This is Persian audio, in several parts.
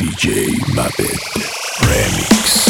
DJ Mabed Remix.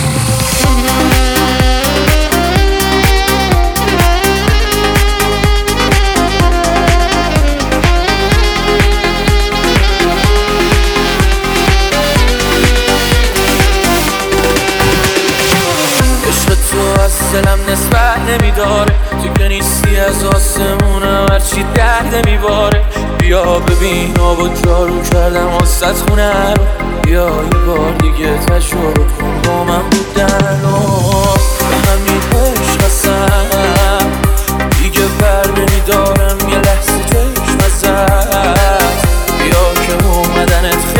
دلم نسبت نمیداره تو که نیستی از آسمونم هرچی درد میباره بیا ببین آبا جارو کردم واسه خونه رو بیا یه بار دیگه تجربه کن با من بودن به همین عشق هستم دیگه بر نمیدارم یه لحظه چشم ازت بیا که اومدنت